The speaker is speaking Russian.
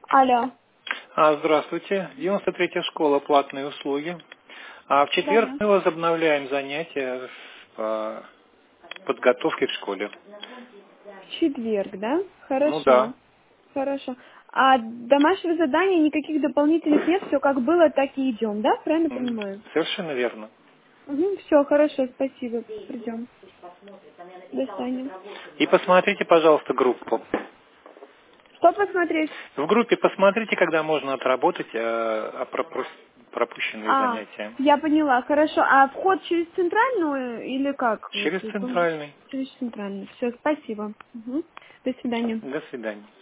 Алло. Здравствуйте. 93-я школа, платные услуги. В четверг Да-да. мы возобновляем занятия по подготовке к школе. В четверг, да? Ну да, Хорошо. Хорошо. А домашнего задания никаких дополнительных нет, все как было, так и идем, да? Правильно понимаю? совершенно верно. Угу, все, хорошо, спасибо. Придем. До свидания. И посмотрите, пожалуйста, группу. Что посмотреть? В группе посмотрите, когда можно отработать пропущенные А, занятия. я поняла, хорошо. А вход через центральную или как? Вот, Через центральный. через центральную. Все, спасибо. Угу. До свидания. До свидания.